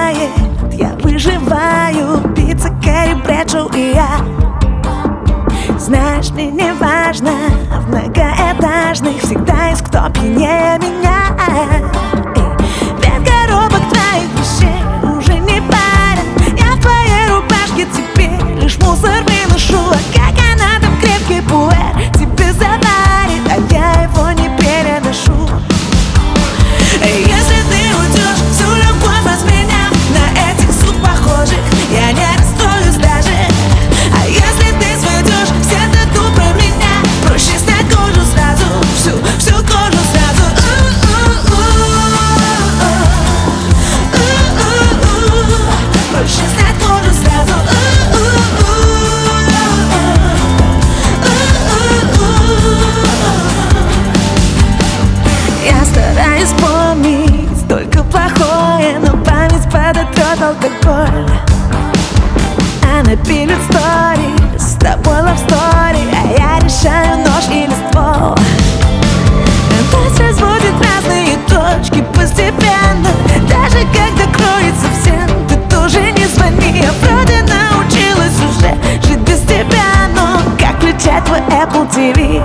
бывает, я выживаю. Пицца, Кэрри Брэдшоу и я. Знаешь, мне не важно, в многоэтажных всегда есть кто пьянее меня. Ведь коробок твоих вещей уже не парят. Я в твоей рубашке теперь лишь мусор выношу. А как она там крепкий пуэр тебе заварит, а я его не переношу. Если ты уйдешь, всю любовь разменяв на этих суп похожих, я не расстроюсь даже. А если ты сведешь все тату про меня, проще снять кожу сразу, всю кожу сразу. Проще снять кожу сразу. Я стараюсь помнить только плохое, но память подотрет алкоголь. Она пилит сторис, с тобой love story, а я решаю нож или ствол. Нас разводит разные точки постепенно. Даже когда кроет совсем, ты тоже не звони. Я вроде научилась уже жить без тебя, но как включать твой Apple TV?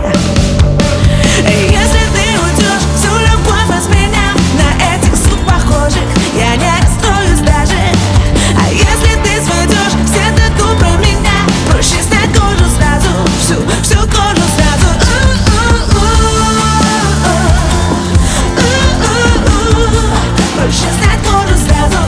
Если ты уйдешь, всю любовь разменяв на этих суп похожих, я не расстроюсь даже. А если ты сведешь все тату про меня, проще снять кожу сразу, всю кожу сразу. Проще снять кожу сразу.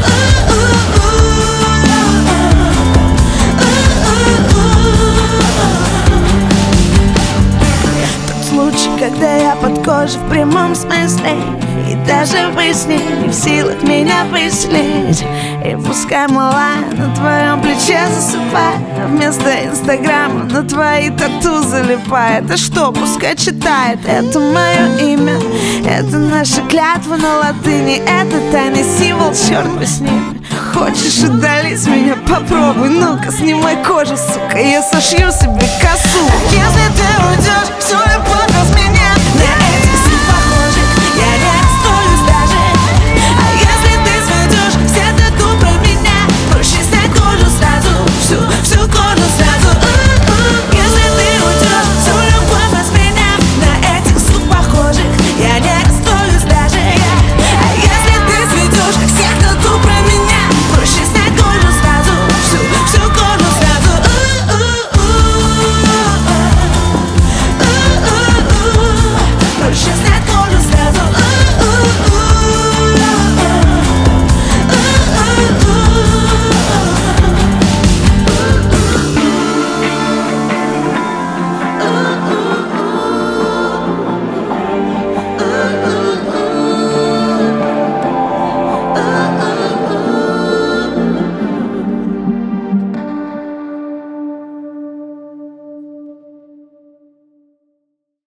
Тот случай, когда я под кожей в прямом смысле, и даже вы с ней не в силах меня выселить. И пускай мала на твоем плече засыпает, а вместо инстаграма на твои тату залипает. А что, пускай читает, это мое имя, это наша клятва на латыни, это тайный символ, черт бы с ним. Хочешь удалить меня, попробуй, ну-ка снимай кожу, сука, я сошью себе косу. Если ты уйдешь, всю любовь